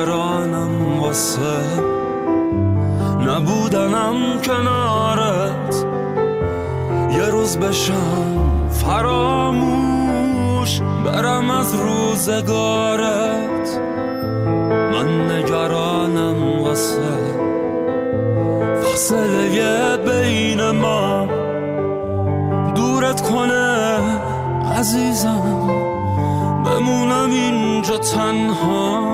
نگرانم واسه نبودنم کنارت، یه روز بشم فراموش برم از روزگارت. من نگرانم واسه فاصله بین ما دورت کنه عزیزم، بمونم اینجا تنها.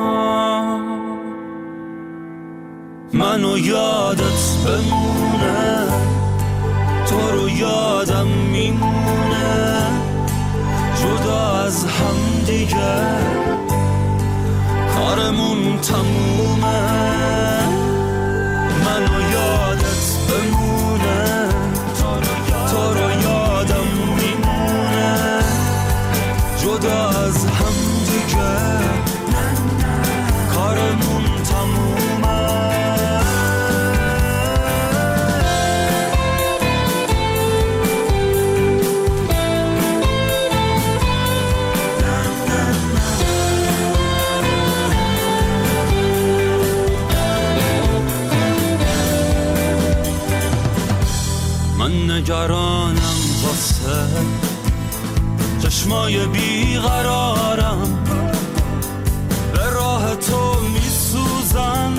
منو یادت بمونه، تو رو یادم میمونه، جدا از هم دیگه کارمون تمومه. منو یادت بمونه، تو رو یادم میمونه، جدا از هم دیگه کارمون تمومه. من نگرانم واسه چشمای بیقرارم، به راه تو میسوزم،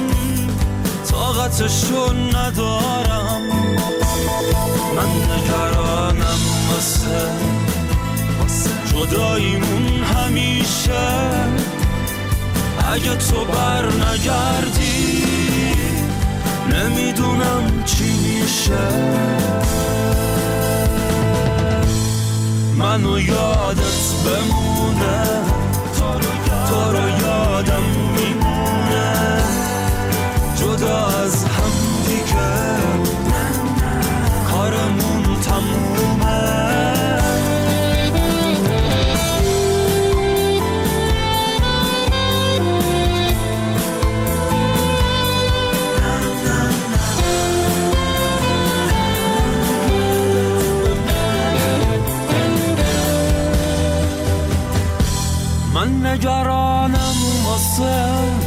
طاقتشو ندارم. من نگرانم واسه جداییمون همیشه، اگه تو بر نگردی نمیدونم چی میشه. منو یادت بمونه، تو رو یادم میمونه، جدا از هم دیگه کارمون تمومه. من نگرانم واسه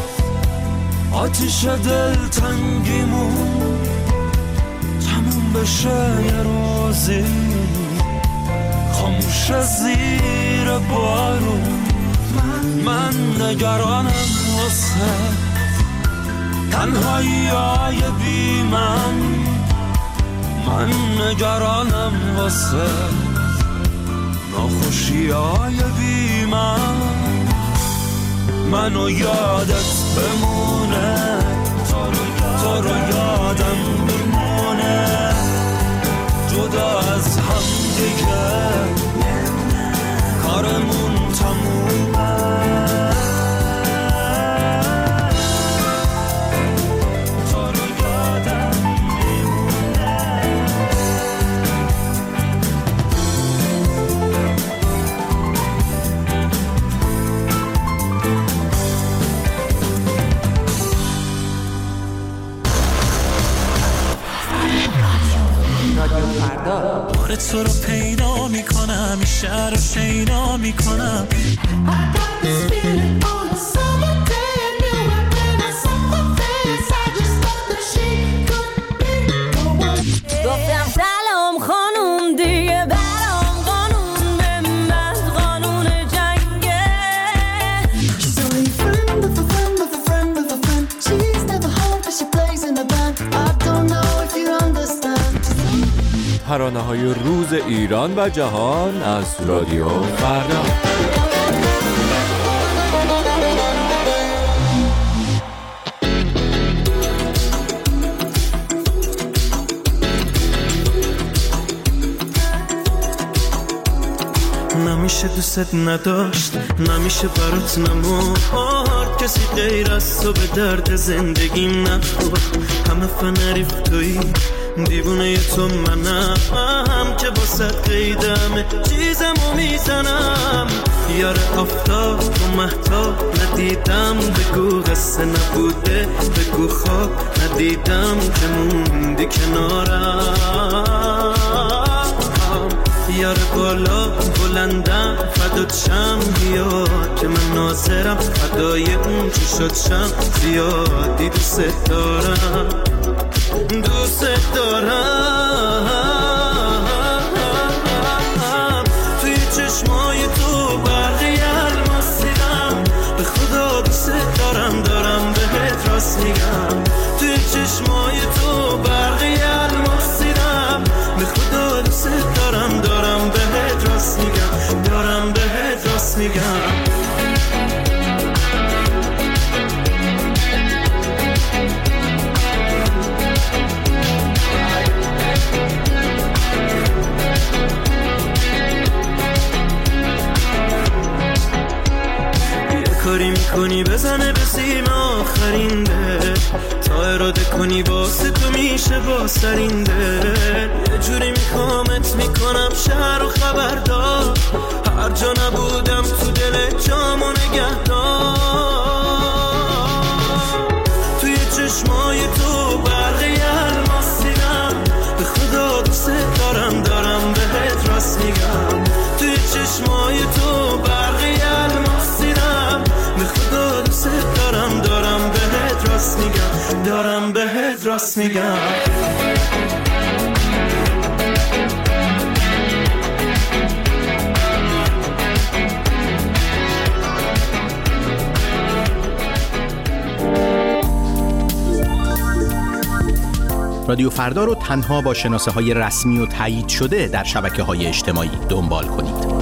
آتیش دلتنگیمون تموم بشه یه روزی، خاموش زیر بارون. من نگرانم واسه تنهایی های بی من نگرانم واسه ناخوشی های بی منو یادت بمونه، تو رو یادم میمونه، جدا از هم دیگه کارمون تمومه. بار تو رو پیدا میکنم، این شهر رو شیدا میکنم. گفتم سلام خانوم دیگه برام قانون بمند، قانون جنگه. She's only a friend of a friend of a friend of a friend. She's never home but she plays in a band. I don't know if you understand. ترانه‌های روز ایران و جهان از رادیو فردا. نمیشه دوست نداشت، نمیشه برات نمورد، کسی غیر از تو به درد زندگیم نخورد. همه فنریف تویی، دیوونه تو منم که با صد قیدمه چیزمو میزنم. یار آفتاب و مهتاب ندیدم، بگو قصه نبوده، بگو خواب ندیدم که موندی کنارم. یار بالا بلند بندم فدات شم بیا که من ناظرم فدای اون چشات شم زیادی دوست دارم دوست دارم توی چشمای تو برقی الماس دیدم به خدا دوست دارم دارم بهت راست میگم توی چشمای تو برقی الماس دیدم به خدا دوست دارم دارم بهت راست میگم دارم بهت راست میگم کاری میکنی بزنه به سیم آخرین ده تا اراده کنی واسه تو میشه با سرین ده یه جوری میخوامت میکنم شهر و خبردار هر جا نبودم تو دل جامو نگهدار توی چشمای تو برقی الماس دیدم به خدا دوست دارم دارم بهت راست میگم توی چشمای تو برقی الماس دیدم به خدا دوست دارم دارم بهت راست میگم دارم بهت راست میگم رادیو فردا رو تنها با شناسه‌های رسمی و تایید شده در شبکه‌های اجتماعی دنبال کنید.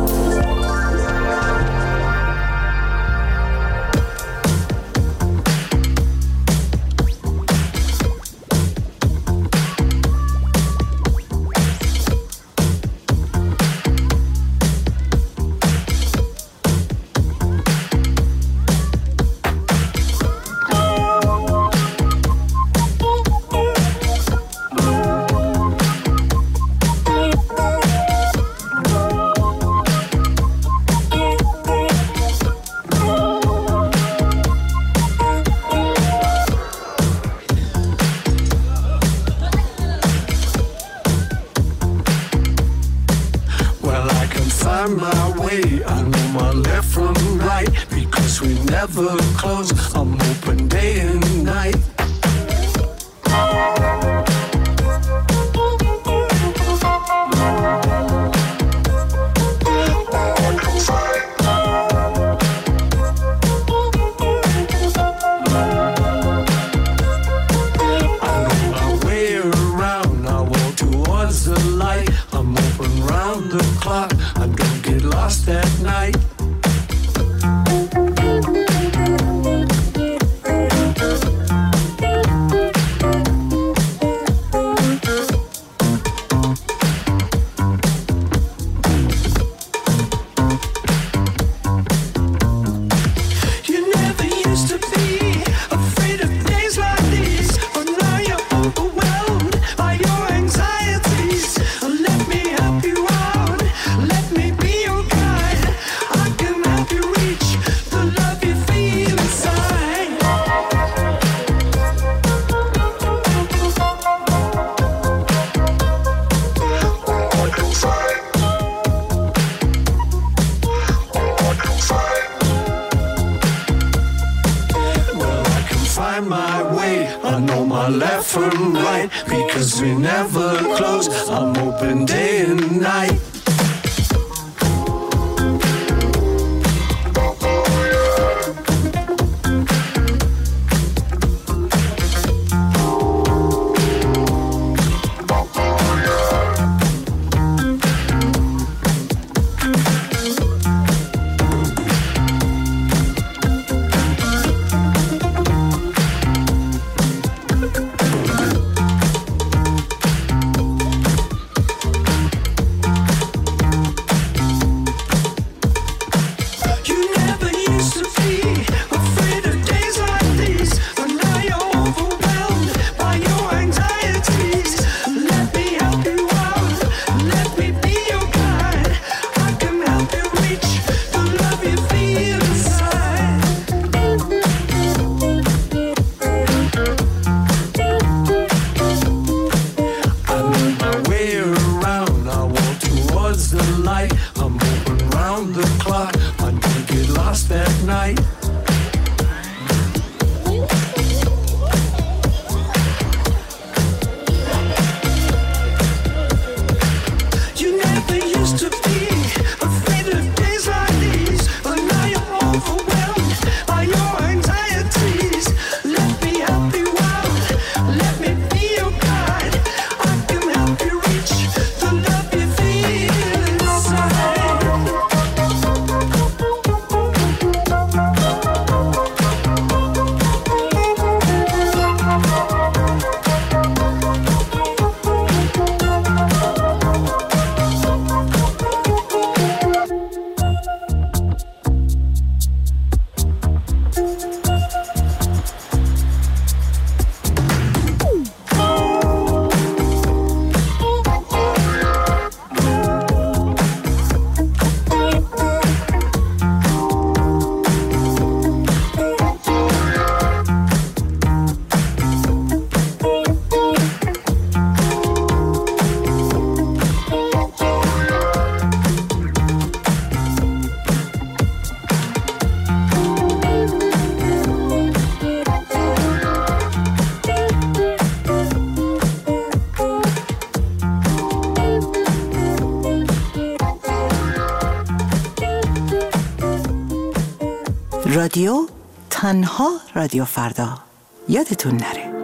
رادیو تنها رادیو فردا. یادتون نره.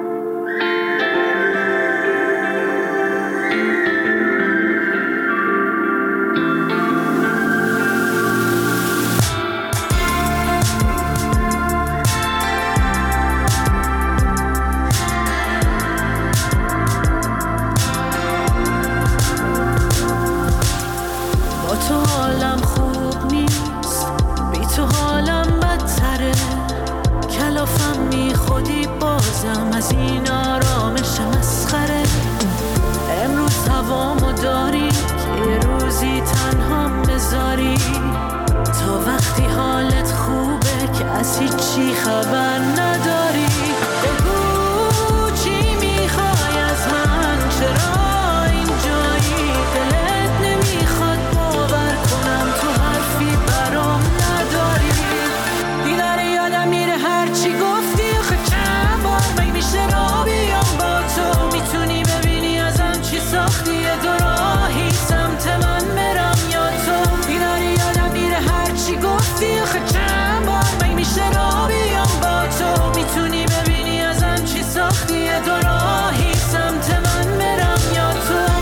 از این آرامش مسخره امروز هوامو داری که یه روزی تنها بذاری تا وقتی حالت خوبه که از هیچی خبر نداری. بگو چی میخوای از من، چرا اینجایی، دلت نمیخواد باور کنم تو حرفی برام نداری. دیداره یادم میره هرچی گفتی آخه چند بار میشه را بیام با تو، میتونی ببینی ازم چی ساختی، یه دو راهی سمت من برم یا تو. دیداری یادم میره هرچی گفتی آخه چند بار میشه را بیام با تو، میتونی ببینی ازم چی ساختی، یه دو راهی سمت من برم یا تو.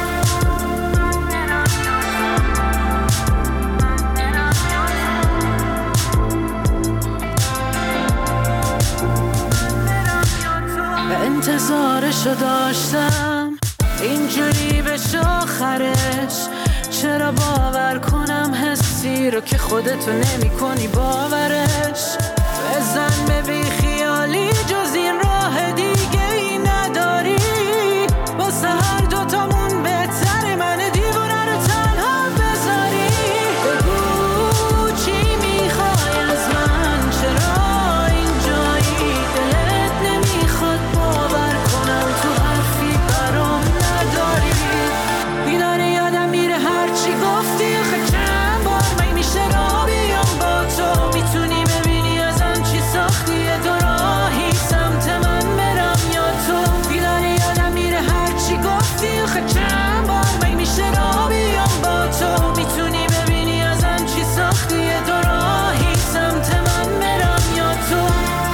انتظارشو داشتم اینجوری بشه آخرش، چرا باور کنم حسی رو که خودتو نمی کنی باورش. بزن به بی خیالی جز این راه دیگه ای نداری، واسه هر دوتامون بهتره من دیوونه رو تنها بذاری. بگو چی میخوای از من، چرا اینجایی، دلت نمیخواد باور کنم تو حرفی برام نداری. دیداره یادم میره هرچی گفتی آخه چند بار میشه را بیام با تو، میتونی ببینی ازم چی ساختی، یه دو راهی سمت من برم یا تو. دیداره یادم میره هرچی گفتی آخه چند بار میشه را بیام با تو، میتونی ببینی ازم چی ساختی، یه دو راهی سمت من برم یا تو.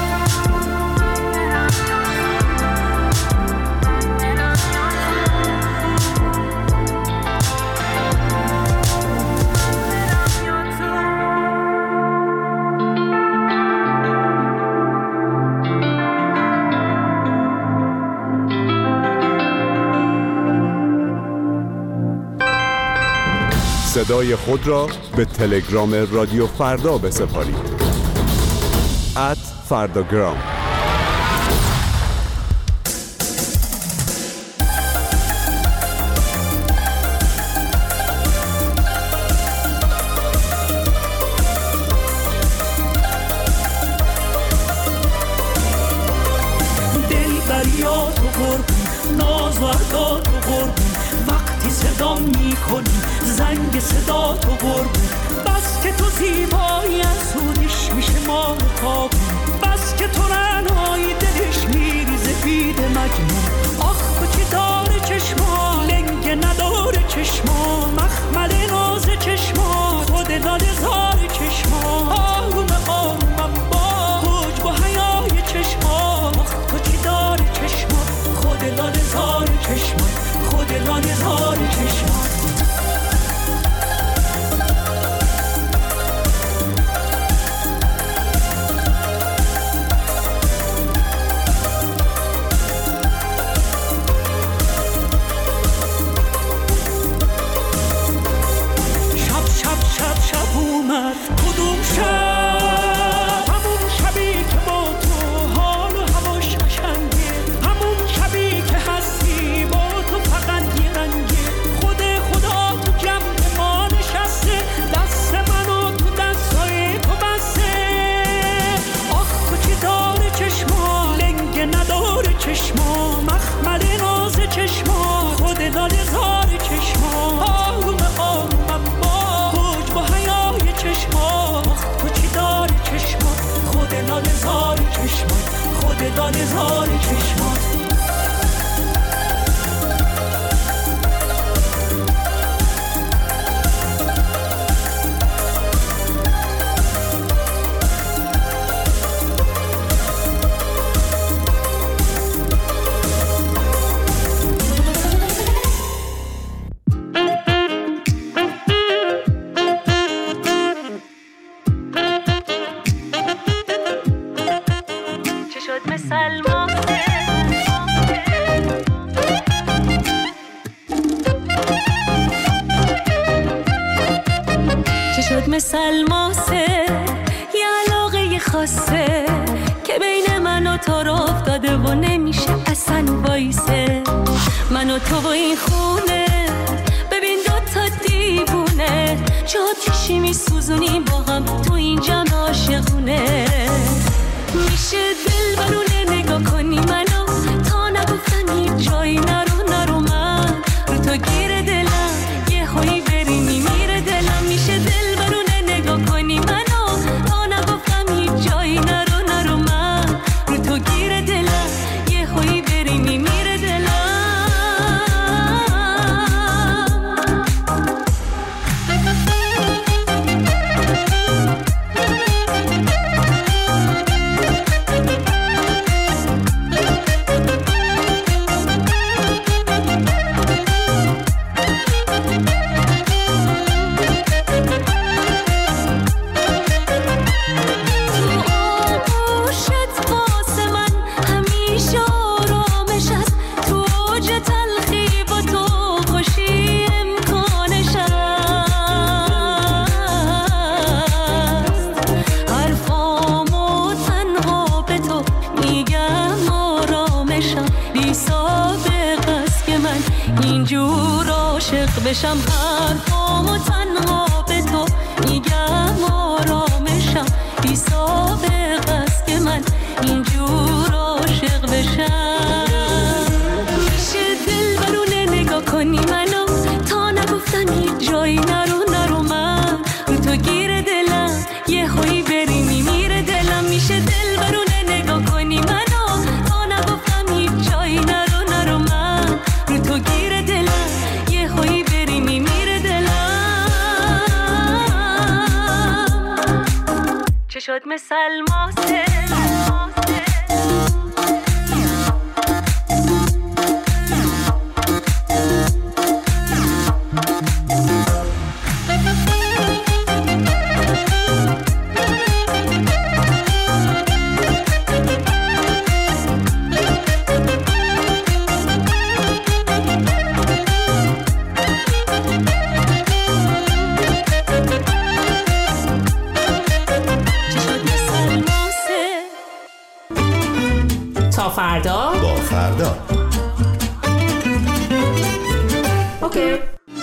صدای خود را به تلگرام رادیو فردا بسپارید. @فرداگرام. دل بریات و قربون، ناز و ارداد و قربون، وقتی صدام میکنی زنگ صدا تو قربون. بس که تو زیبایی از سودش میشه مال تابون، بس که تو رنایی دلش میریزه بید مجنون. آخ تو چی داره چشما، لنگه نداره چشما، مخمل ناز چشما، خود لاله زار چشما. آروم آرومم با حجب و حیای چشما. آخ تو چی داره چشما، خود لاله زار چشما، خود لاله زار چشما. شب اومد کدوم شب، همون شبی که با تو حال و هواش قشنگه، همون شبی که هستی با تو فقط یه رنگه. خدا تو جمع ما نشسته، دست منو تو دستای تو بسته. آخ تو چی داره چشما، لنگه نداره چشما، مخمل ناز چشما، خود لاله زار چشما. آروم آرومم با حیای چشما. تو چی داری چشما، خود لاله زار چشما، خود لاله زار چشما. چشات مثل الماسه چشات مثل الماسه یه علاقه خاصه که بین من و تو رو افتاده و نمیشه اصلا وایسه. من و تو و این خونه ببین دوتا دیوونه جاتیشی میسوزونیم با هم تو این جمع عاشقونه. میشه دل برونه نگاه کنی منو تا نگفتن هیچ جایی نرو من رو تو گیر دلم یه هایی بری میمیره دلم. میشه دل برونه نگاه کنی منو تا نگفتم هیچ جایی نرو من رو تو گیر دلم یه هایی بری میمیره دلم. بشم حرفامو تنها به تو میگم آرامشم بی سابقه است که من اینجور عاشق بشم. میشه دل برونه نگاه کنی منو تا نگفتن هیچ جایی نرو من رو تو گیر دلم یه هایی بری میمیره دلم. میشه دل برونه نگاه کنی منو تا نگفتم هیچ جایی نرو من رو تو گیر دلم یه هایی میمیره دلم. چشات مثل الماسه فردا با فردا. اوکی.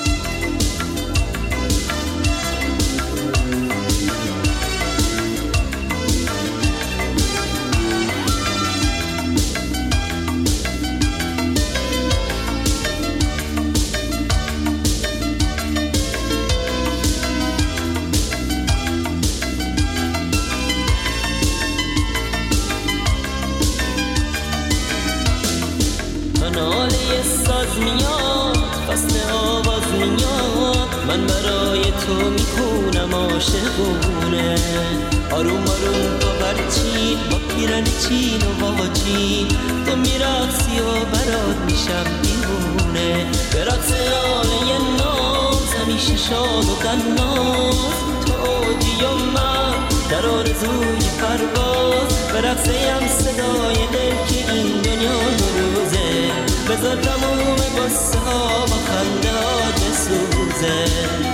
من برای تو میخونم عاشقونه. آروم آروم با برچین با پیرن چین و باجین تو میرقصی و برات میشم دیوونه. به رقص آله ناز همیشه شاد و قناز تو اوجی و من در آرزوی پرواز. به رقصیم صدای دل که این دنیا دو روزه بذار تموم قصه ها با خنده ها بسوزه.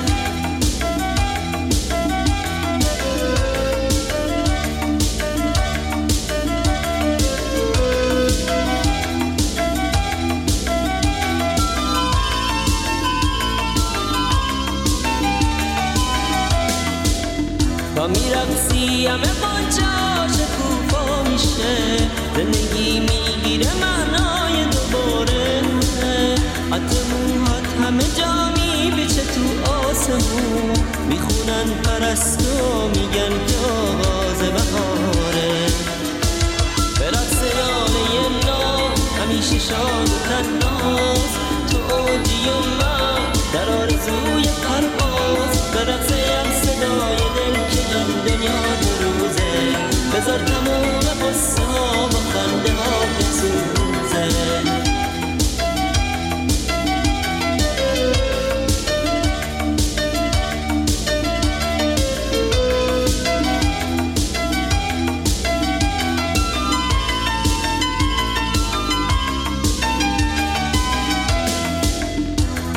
تا میرقصی همه با جاش کوفا میشه. زندگی میگیره معنای دوباره. حتی موهات همه جا میبیچه تو آسمون. میخونن پرستو میگن که آغاز بهاره. به رقص آله نام همیشه شاد و تناز تو اوجی و من در آرزوی پرواز. به رقصیم صدای دل که این دنیا دو روزه بذار تموم قصه ها با خنده ها بسوزه.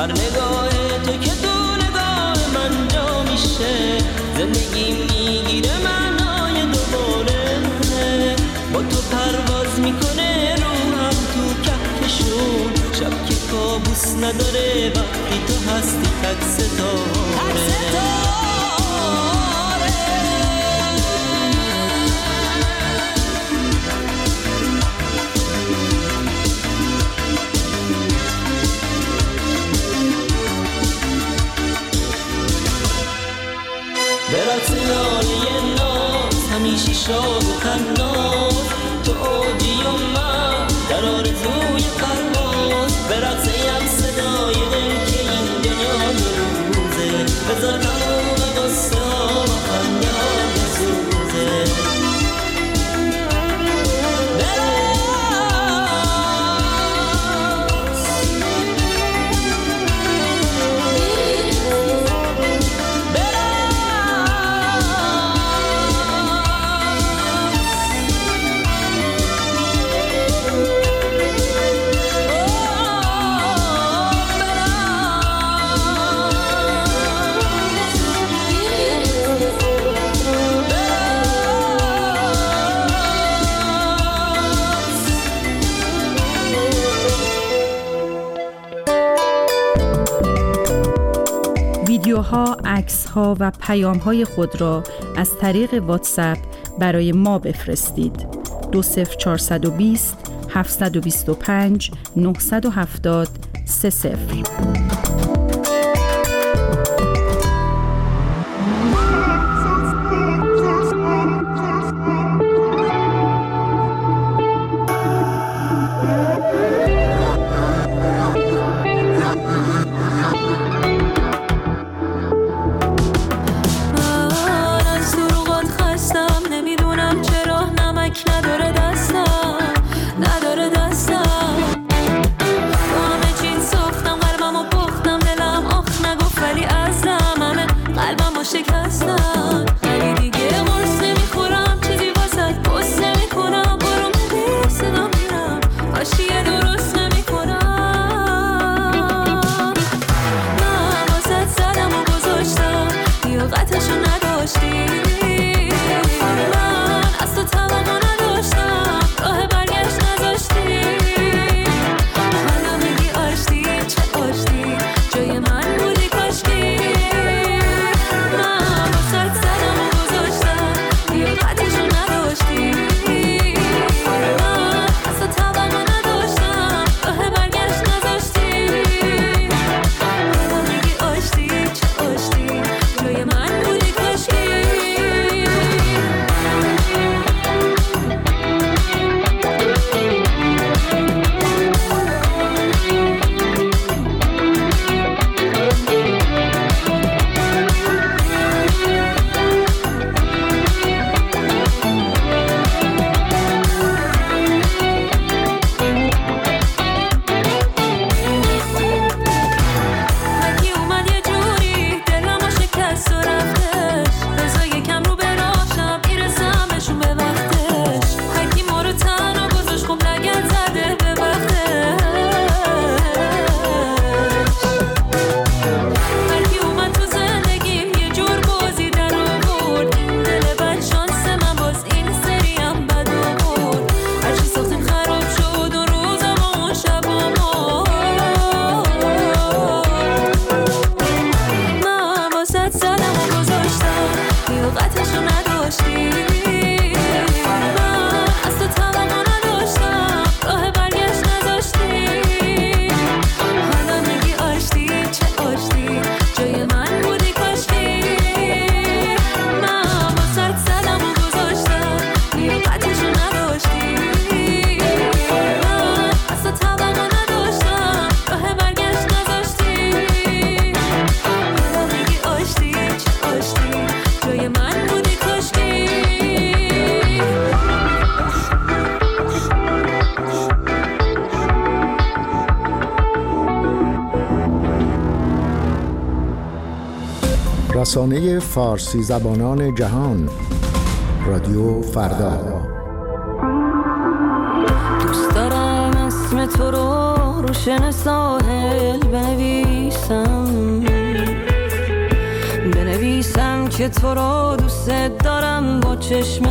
هر نگاه تو که تو نگاه من جا میشه، زندگی میگیره معنای دوباره، با تو پرواز میکنه روحم تو کهکشون، شب که کابوس نداره وقتی تو هستی تک ستاره. برات ناله ناز همیشه شاد و تناز، تو اوجی و من در آرزوی پرواز، برات زیم صدای دل که این دنیا روزه، بذار تموم قصه ها و خنده ها بسوزه. ویدیوها، عکس‌ها و پیام‌های خود را از طریق واتساپ برای ما بفرستید. 20420 725 970 30. رسانه فارسی زبانان جهان، رادیو فردا. دوست دارم اسم تو رو روشن ساحل بنویسم که تو رو دوست دارم با چشم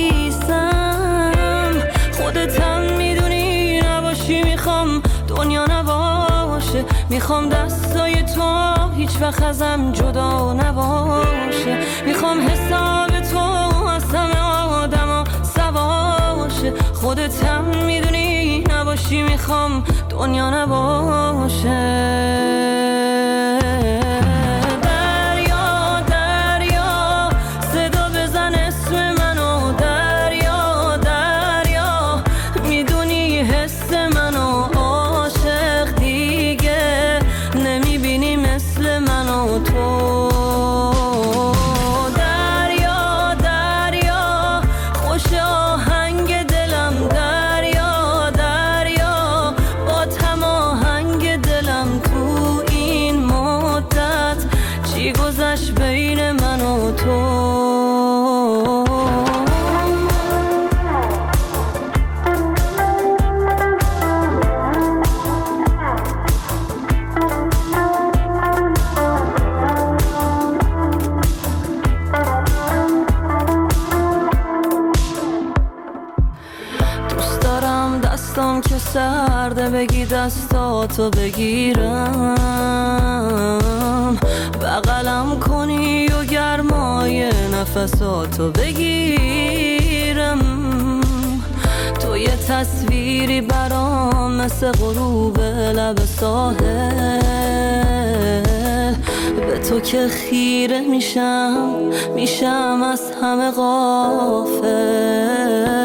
خیسم. خودتم میدونی نباشی میخوام دنیا نباشه، میخوام دستای تو هیچ وقت ازم جدا نباشه، میخوام حساب تو از همه آدما سواشه. خودتم میدونی نباشی میخوام دنیا نباشه. سرده بگی دستاتو بگیرم، بغلم کنی و گرمای نفساتو بگیرم. تو یه تصویری برام مثل غروب لب ساحل، به تو که خیره میشم از همه غافل.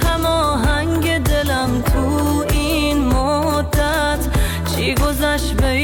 Baby